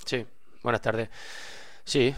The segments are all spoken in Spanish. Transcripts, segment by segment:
Sí, buenas tardes. Sí,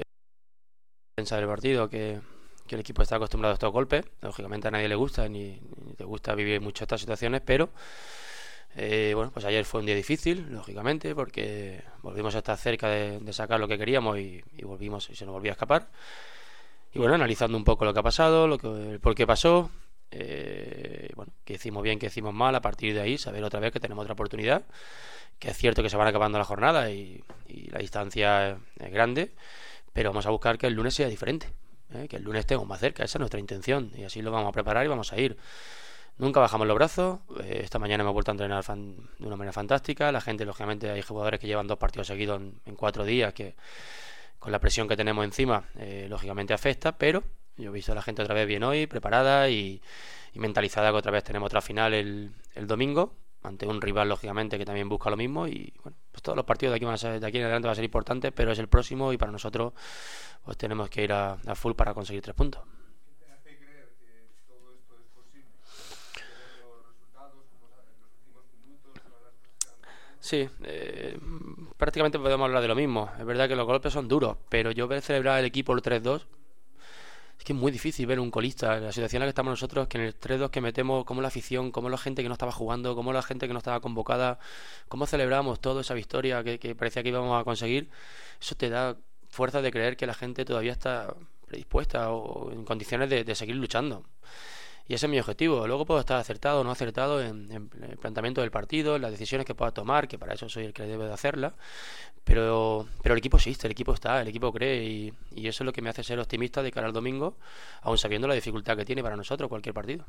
piensa del partido que el equipo está acostumbrado a estos golpes. Lógicamente a nadie le gusta ni te gusta vivir mucho estas situaciones, pero bueno, pues ayer fue un día difícil, lógicamente, porque volvimos a estar cerca de sacar lo que queríamos y volvimos y se nos volvió a escapar. Y bueno, analizando un poco lo que ha pasado, el por qué pasó, bueno, que hicimos bien, que hicimos mal, a partir de ahí saber otra vez que tenemos otra oportunidad, que es cierto que se van acabando la jornada y la distancia es grande, pero vamos a buscar que el lunes sea diferente, que el lunes estemos más cerca, esa es nuestra intención y así lo vamos a preparar y vamos a ir. Nunca bajamos los brazos, esta mañana hemos vuelto a entrenar de una manera fantástica, la gente, lógicamente, hay jugadores que llevan 2 partidos seguidos en 4 días, que con la presión que tenemos encima, lógicamente afecta, pero yo he visto a la gente otra vez bien hoy, preparada y mentalizada, que otra vez tenemos otra final el domingo, ante un rival, lógicamente, que también busca lo mismo. Y bueno, pues todos los partidos de aquí en adelante van a ser importantes, pero es el próximo y para nosotros pues tenemos que ir a full para conseguir 3 puntos. ¿Qué te hace creer que todo esto es posible? ¿Ver los resultados, como en los últimos minutos, todas las cosas que van pasando? Sí, prácticamente podemos hablar de lo mismo. Es verdad que los golpes son duros, pero yo ver celebrar el equipo el 3-2, es que es muy difícil ver un colista en la situación en la que estamos nosotros, que en el 3-2 que metemos, como la afición, como la gente que no estaba jugando, como la gente que no estaba convocada, cómo celebramos toda esa victoria que parecía que íbamos a conseguir. Eso te da fuerza de creer que la gente todavía está predispuesta o en condiciones de seguir luchando. Y ese es mi objetivo. Luego puedo estar acertado o no acertado en el planteamiento del partido, en las decisiones que pueda tomar, que para eso soy el que debe de hacerlas. Pero el equipo existe, el equipo está, el equipo cree y eso es lo que me hace ser optimista de cara al domingo, aun sabiendo la dificultad que tiene para nosotros cualquier partido.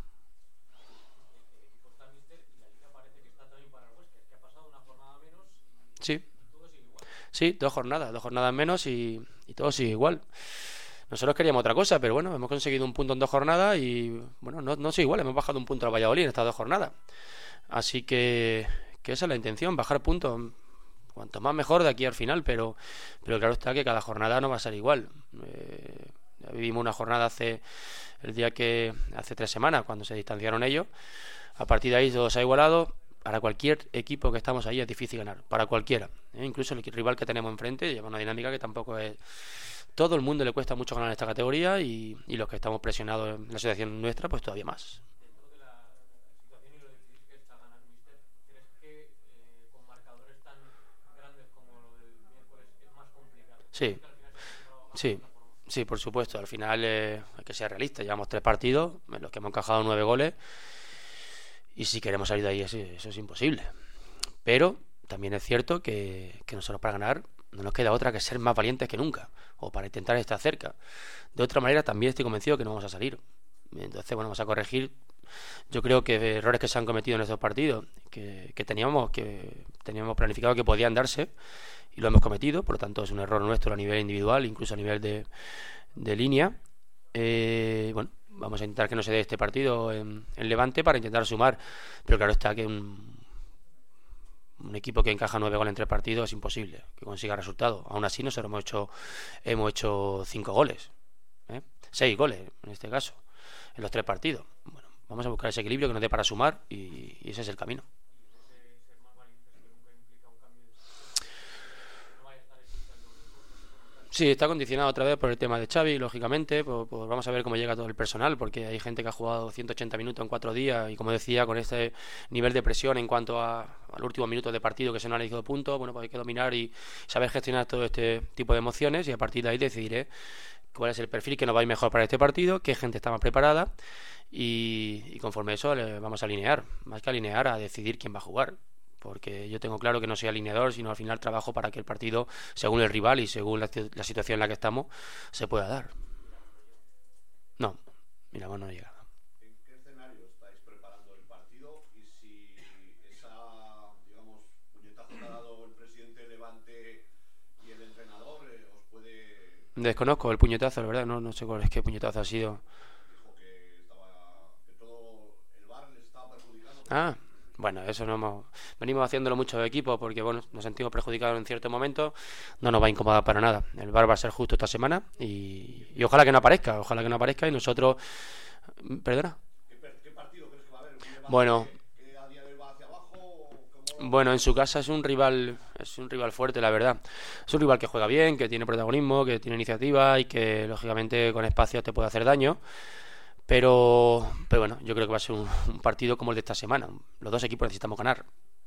El equipo está míster y la liga parece que está también para el Huesca, que ha pasado una jornada menos Sí, y todo sigue igual. sí, 2 jornadas menos y todo sigue igual. Nosotros queríamos otra cosa, pero bueno, hemos conseguido un punto en 2 jornadas y bueno, no sigue igual, hemos bajado un punto al Valladolid en estas 2 jornadas. Así que esa es la intención, bajar puntos. Cuanto más mejor de aquí al final, pero claro está que cada jornada no va a ser igual. Ya vivimos una jornada hace 3 semanas, cuando se distanciaron ellos. A partir de ahí todo se ha igualado. Para cualquier equipo que estamos ahí es difícil ganar, para cualquiera. Incluso el rival que tenemos enfrente lleva una dinámica que tampoco es... Todo el mundo le cuesta mucho ganar esta categoría y los que estamos presionados en la situación nuestra, pues todavía más. Dentro de la situación y lo difícil que está ganar míster, ¿crees que con marcadores tan grandes como lo del miércoles es más complicado? ¿Crees Sí, que al final se ha acostumbrado a jugar sí, de otra forma? sí, por supuesto. Al final hay que ser realista. Llevamos 3 partidos en los que hemos encajado 9 goles y si queremos salir de ahí eso es imposible. Pero también es cierto que nosotros para ganar no nos queda otra que ser más valientes que nunca o para intentar estar cerca. De otra manera también estoy convencido que no vamos a salir. Entonces, bueno, vamos a corregir, yo creo, que errores que se han cometido en estos partidos, que teníamos planificado que podían darse y lo hemos cometido. Por lo tanto es un error nuestro a nivel individual, incluso a nivel de línea. Bueno, vamos a intentar que no se dé este partido en Levante para intentar sumar, pero claro está que un equipo que encaja 9 goles en 3 partidos es imposible que consiga resultados. Aún así nosotros hemos hecho 5 goles, 6 goles en este caso en los 3 partidos. Bueno, vamos a buscar ese equilibrio que nos dé para sumar y ese es el camino. Y ese ser más valientes que nunca implica un cambio de sistema, que no vaya a estar Escrita el domingo, no sé cómo está eso. Sí, está condicionado otra vez por el tema de Xavi, lógicamente. Pues vamos a ver cómo llega todo el personal, porque hay gente que ha jugado 180 minutos en 4 días y, como decía, con este nivel de presión en cuanto al último minuto de partido que se nos han elegido puntos, bueno, pues hay que dominar y saber gestionar todo este tipo de emociones y a partir de ahí decidiré cuál es el perfil que nos va a ir mejor para este partido, qué gente está más preparada y conforme eso le vamos a alinear, más que alinear, a decidir quién va a jugar. Porque yo tengo claro que no soy alineador, sino al final trabajo para que el partido, según el rival y según la situación en la que estamos, se pueda dar. No, mira, no llega. ¿En qué escenario estáis preparando el partido? Y si esa, digamos, puñetazo que ha dado el presidente Levante y el entrenador os puede... Desconozco el puñetazo, la verdad, no sé cuál es, qué puñetazo ha sido. Dijo que todo el VAR les estaba perjudicando. Ah, bueno, eso venimos haciéndolo mucho de equipo porque bueno, nos sentimos perjudicados en cierto momento, no nos va a incomodar para nada. El VAR va a ser justo esta semana y ojalá que no aparezca y nosotros, perdona. ¿Qué partido crees que va a haber? ¿Un Levante Bueno, que a día de hoy va hacia abajo? ¿O cómo? Bueno, en su casa es un rival es un rival fuerte, la verdad. Es un rival que juega bien, que tiene protagonismo, que tiene iniciativa y que lógicamente con espacio te puede hacer daño. Pero bueno, yo creo que va a ser un partido como el de esta semana. Los dos equipos necesitamos ganar.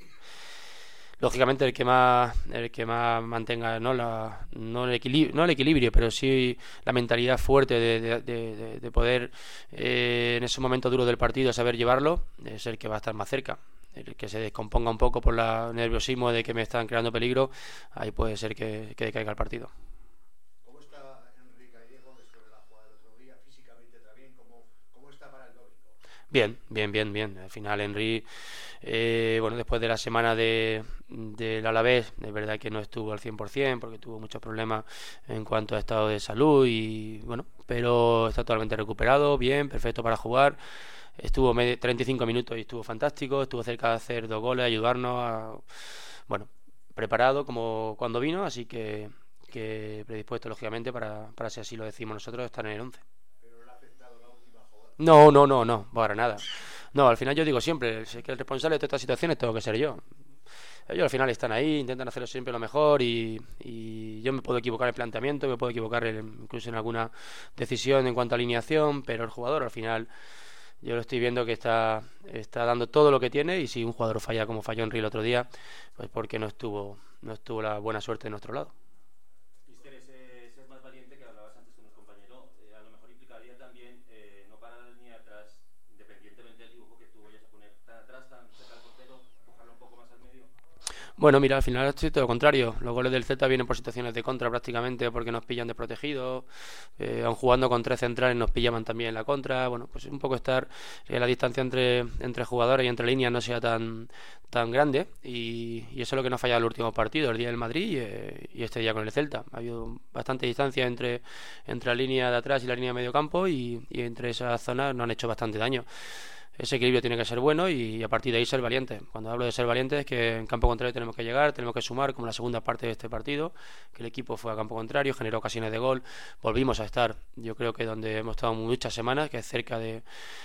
Lógicamente el que más mantenga no el equilibrio, pero sí la mentalidad fuerte de poder en esos momentos duros del partido saber llevarlo, es el que va a estar más cerca. El que se descomponga un poco por el nerviosismo de que me están creando peligro, ahí puede ser que decaiga el partido. ¿Cómo está Enrique Gallego después de la jugada del otro día? Físicamente también, ¿cómo está para el domingo? Bien. Al final Henry, bueno, después de la semana del Alavés, es verdad que no estuvo al 100% porque tuvo muchos problemas en cuanto a estado de salud y bueno, pero está totalmente recuperado, bien, perfecto para jugar. Estuvo 35 minutos y estuvo fantástico, estuvo cerca de hacer 2 goles, ayudarnos, bueno, preparado como cuando vino, así que predispuesto lógicamente para si así lo decimos nosotros, estar en el 11. ¿Pero le ha afectado la última jugada? No, para nada. No, al final yo digo siempre, sé que el responsable de todas estas situaciones tengo que ser yo. Ellos al final están ahí, intentan hacerlo siempre lo mejor y yo me puedo equivocar en el planteamiento, me puedo equivocar incluso en alguna decisión en cuanto a alineación, pero el jugador al final yo lo estoy viendo que está dando todo lo que tiene y si un jugador falla como falló Henry el otro día, pues porque no estuvo la buena suerte de nuestro lado. Mister, ese ser más valiente que hablabas antes con un compañero, a lo mejor implicaría también no parar la línea de atrás, independientemente del dibujo que tú vayas a poner tan atrás, tan cerca del portero, empujarlo un poco más al medio. Bueno, mira, al final es todo lo contrario. Los goles del Celta vienen por situaciones de contra prácticamente porque nos pillan desprotegidos. Aun jugando con 3 centrales nos pillaban también en la contra. Bueno, pues un poco estar la distancia entre jugadores y entre líneas no sea tan grande. Y eso es lo que nos ha fallado en el último partido, el día del Madrid y este día con el Celta. Ha habido bastante distancia entre la línea de atrás y la línea de medio campo y entre esas zonas nos han hecho bastante daño. Ese equilibrio tiene que ser bueno y a partir de ahí ser valiente. Cuando hablo de ser valiente es que en campo contrario tenemos que llegar, tenemos que sumar, como la segunda parte de este partido, que el equipo fue a campo contrario, generó ocasiones de gol, volvimos a estar, yo creo que donde hemos estado muchas semanas, que es cerca de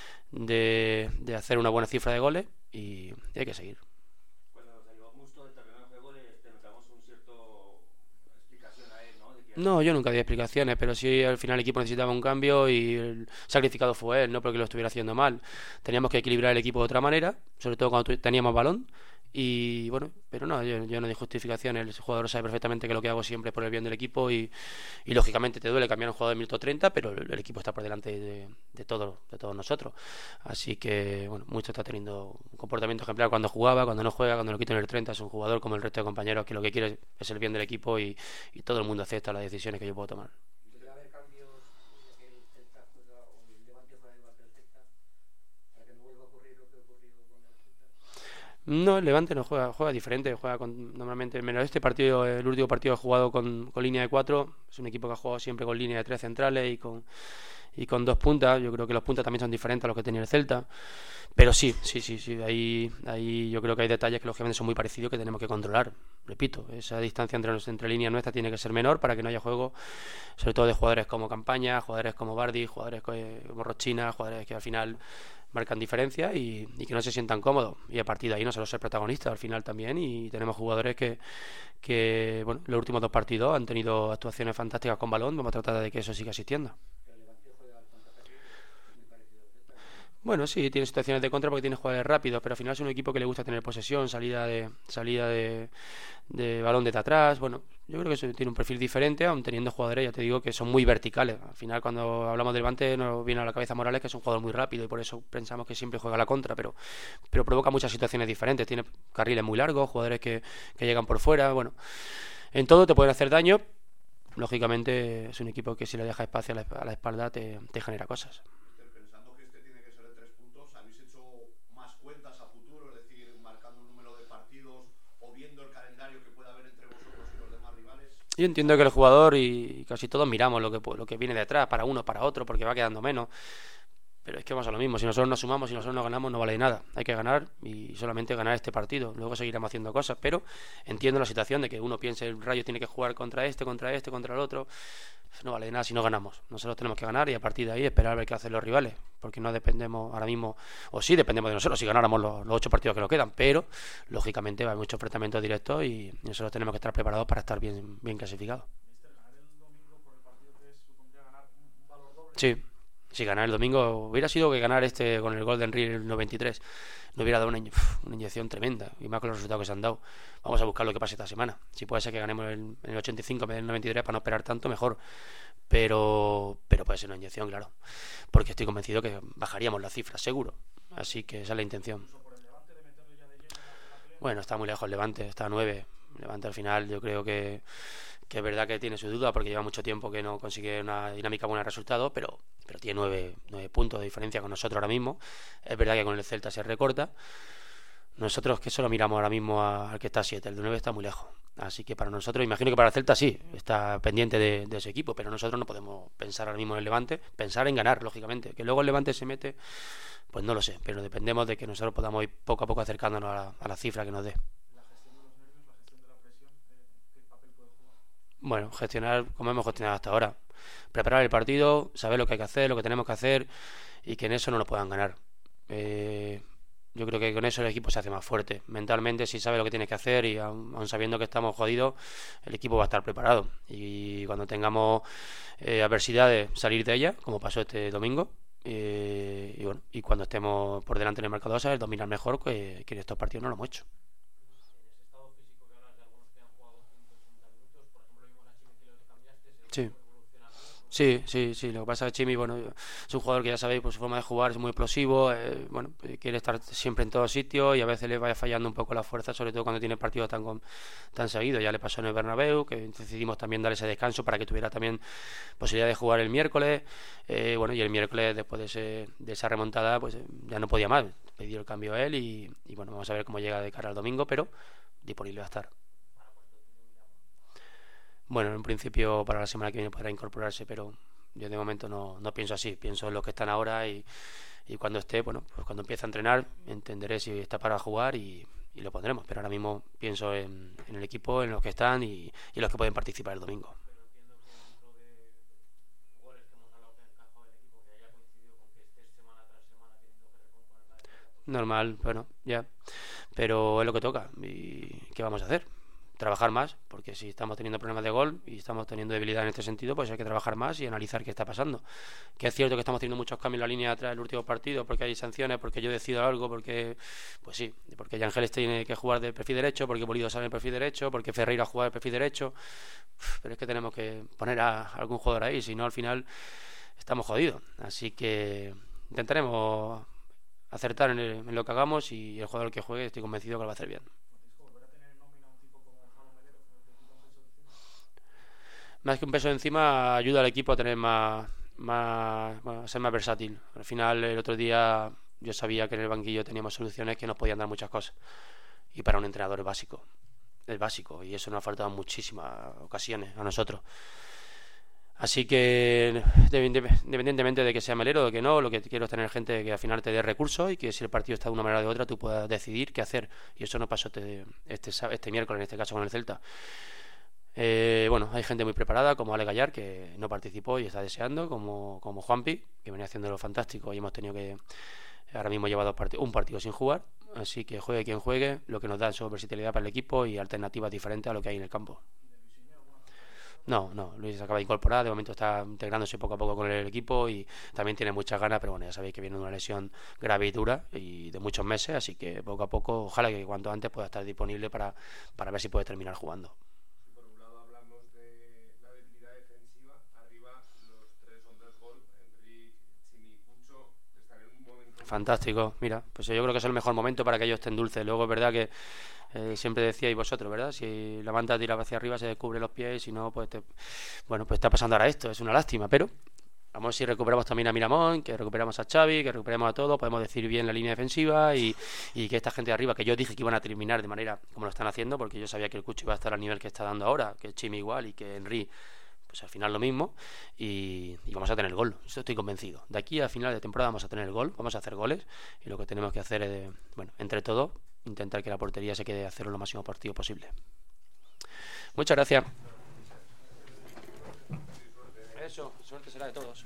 hacer una buena cifra de goles y hay que seguir. Cuando salió Musto del terreno de juego le notamos un cierto explicación a él, ¿no? De que No, yo nunca di explicaciones, pero sí al final el equipo necesitaba un cambio y el sacrificado fue él, no porque lo estuviera haciendo mal. Teníamos que equilibrar el equipo de otra manera, sobre todo cuando teníamos balón. Y bueno, pero no, yo no di justificaciones. El jugador sabe perfectamente que lo que hago siempre es por el bien del equipo y lógicamente te duele cambiar un jugador de minuto 30, pero el equipo está por delante de todos nosotros. Así que bueno, Musto está teniendo un comportamiento ejemplar cuando jugaba, cuando no juega, cuando lo quito en el 30. Es un jugador como el resto de compañeros que lo que quiere es el bien del equipo y todo el mundo acepta las decisiones que yo puedo tomar. ¿Debe haber cambios ya que el Celta juega o el Levante juega igual que el Celta para que no vuelva a ocurrir lo que ha ocurrido con el Celta? No, el Levante no juega diferente, normalmente, menos este partido, el último partido ha jugado con línea de 4, es un equipo que ha jugado siempre con línea de 3 centrales y con 2 puntas. Yo creo que los puntas también son diferentes a los que tenía el Celta, pero sí, ahí yo creo que hay detalles que lógicamente son muy parecidos que tenemos que controlar. Repito, esa distancia entre líneas nuestras tiene que ser menor para que no haya juego, sobre todo de jugadores como Campaña, jugadores como Bardi, jugadores como Rochina, jugadores que al final marcan diferencia y que no se sientan cómodos y a partir de ahí no solo ser protagonistas al final también y tenemos jugadores que bueno, los últimos 2 partidos han tenido actuaciones fantásticas con balón. Vamos a tratar de que eso siga existiendo. Que el Levante juega al contraataque muy parecido al Celta. Bueno, sí, tiene situaciones de contra porque tiene jugadores rápidos, pero al final es un equipo que le gusta tener posesión, salida de balón desde atrás. Bueno, yo creo que eso tiene un perfil diferente, aun teniendo jugadores, ya te digo, que son muy verticales. Al final, cuando hablamos del Levante, nos viene a la cabeza Morales, que es un jugador muy rápido y por eso pensamos que siempre juega a la contra, pero provoca muchas situaciones diferentes. Tiene carriles muy largos, jugadores que llegan por fuera. Bueno, en todo te pueden hacer daño. Lógicamente, es un equipo que si le deja espacio a la espalda te genera cosas. Pensando que este tiene que ser de 3 puntos, ¿habéis hecho más cuentas a futuro? Es decir, marcando un número de partidos o viendo el calendario que pueda haber entre vosotros y los demás rivales. Yo entiendo que el jugador y casi todos miramos lo que viene detrás, para uno, para otro, porque va quedando menos. Pero es que vamos a lo mismo, si nosotros nos sumamos y nosotros no ganamos no vale de nada, hay que ganar y solamente ganar este partido, luego seguiremos haciendo cosas, pero entiendo la situación de que uno piense el Rayo tiene que jugar contra este, contra el otro, no vale de nada si no ganamos, nosotros tenemos que ganar y a partir de ahí esperar a ver qué hacen los rivales, porque no dependemos ahora mismo, o sí dependemos de nosotros si ganáramos los 8 partidos que nos quedan, pero lógicamente va a haber muchos enfrentamientos directos y nosotros tenemos que estar preparados para estar bien clasificados. Sí. Si ganar el domingo hubiera sido que ganar este con el Golden Ring el 93 no hubiera dado una inyección tremenda y más con los resultados que se han dado. Vamos a buscar lo que pase esta semana. Si puede ser que ganemos en el 85 en vez del 93 para no esperar tanto, mejor. Pero puede ser una inyección, claro, porque estoy convencido que bajaríamos las cifras, seguro. Así que esa es la intención. Bueno, está muy lejos el Levante, está a 9. El Levante al final yo creo que es verdad que tiene su duda porque lleva mucho tiempo que no consigue una dinámica buena de resultados, pero tiene 9 puntos de diferencia con nosotros ahora mismo. Es verdad que con el Celta se recorta. Nosotros que solo miramos ahora mismo al que está a 7, el de 9 está muy lejos. Así que para nosotros, imagino que para el Celta sí, está pendiente de ese equipo, pero nosotros no podemos pensar ahora mismo en el Levante, pensar en ganar, lógicamente. Que luego el Levante se mete, pues no lo sé, pero dependemos de que nosotros podamos ir poco a poco acercándonos a la cifra que nos dé. Bueno, gestionar como hemos gestionado hasta ahora. Preparar el partido, saber lo que hay que hacer, lo que tenemos que hacer y que en eso no nos puedan ganar. Yo creo que con eso el equipo se hace más fuerte. Mentalmente, si sabe lo que tiene que hacer y aun sabiendo que estamos jodidos, el equipo va a estar preparado. Y cuando tengamos adversidades, salir de ellas, como pasó este domingo. Y bueno, y cuando estemos por delante en el marcador, saber dominar mejor que en estos partidos no lo hemos hecho. Sí. Sí, lo que pasa es que Chimi, bueno, es un jugador que ya sabéis por su forma de jugar, es muy explosivo, bueno, quiere estar siempre en todos sitios y a veces le vaya fallando un poco la fuerza, sobre todo cuando tiene partidos tan seguidos. Ya le pasó en el Bernabéu, que decidimos también dar ese descanso para que tuviera también posibilidad de jugar el miércoles, bueno, y el miércoles después de esa remontada, pues ya no podía más, pidió el cambio a él y bueno, vamos a ver cómo llega de cara al domingo, pero disponible va a estar. Bueno, en un principio para la semana que viene podrá incorporarse, pero yo de momento no pienso así, pienso en los que están ahora y cuando esté, bueno, pues cuando empiece a entrenar entenderé si está para jugar y lo pondremos, pero ahora mismo pienso en el equipo, en los que están y los que pueden participar el domingo. Normal, bueno, ya, pero es lo que toca y ¿qué vamos a hacer? Trabajar más, porque si estamos teniendo problemas de gol y estamos teniendo debilidad en este sentido, pues hay que trabajar más y analizar qué está pasando. Que es cierto que estamos teniendo muchos cambios en la línea de atrás del último partido, porque hay sanciones, porque yo decido algo, porque pues sí, porque Yangeles tiene que jugar de perfil derecho, porque Pulido sale en perfil derecho, porque Ferreira juega de perfil derecho, pero es que tenemos que poner a algún jugador ahí, si no al final estamos jodidos. Así que intentaremos acertar en lo que hagamos y el jugador que juegue estoy convencido que lo va a hacer bien. Más que un peso encima, ayuda al equipo a tener a ser más versátil. Al final, el otro día yo sabía que en el banquillo teníamos soluciones que nos podían dar muchas cosas. Y para un entrenador es básico. Y eso nos ha faltado en muchísimas ocasiones a nosotros. Así que, independientemente de que sea melero o de que no, lo que quiero es tener gente que al final te dé recursos y que si el partido está de una manera o de otra, tú puedas decidir qué hacer. Y eso no pasó este miércoles, en este caso con el Celta. Bueno, hay gente muy preparada como Ale Gallar, que no participó y está deseando, como Juanpi, que venía haciéndolo fantástico y hemos tenido que ahora mismo lleva un partido sin jugar, así que juegue quien juegue, lo que nos da es versatilidad para el equipo y alternativas diferentes a lo que hay en el campo. No, Luis acaba de incorporar, de momento está integrándose poco a poco con el equipo y también tiene muchas ganas, pero bueno, ya sabéis que viene de una lesión grave y dura y de muchos meses, así que poco a poco, ojalá que cuanto antes pueda estar disponible para ver si puede terminar jugando. Fantástico, mira, pues yo creo que es el mejor momento para que ellos estén dulces. Luego es verdad que siempre decíais vosotros, ¿verdad? Si la manta tira hacia arriba se descubre los pies, si no, pues bueno, pues está pasando ahora esto, es una lástima, pero vamos a ver si recuperamos también a Miramón, que recuperamos a Xavi, que recuperemos a todos, podemos decir bien la línea defensiva y que esta gente de arriba, que yo dije que iban a terminar de manera como lo están haciendo, porque yo sabía que el Cucho iba a estar al nivel que está dando ahora, que el Chimi igual y que Henry pues al final lo mismo y vamos a tener gol. Esto estoy convencido. De aquí a final de temporada vamos a tener gol, vamos a hacer goles y lo que tenemos que hacer es, bueno, entre todos, intentar que la portería se quede a cero lo máximo partido posible. Muchas gracias. Eso, suerte será de todos.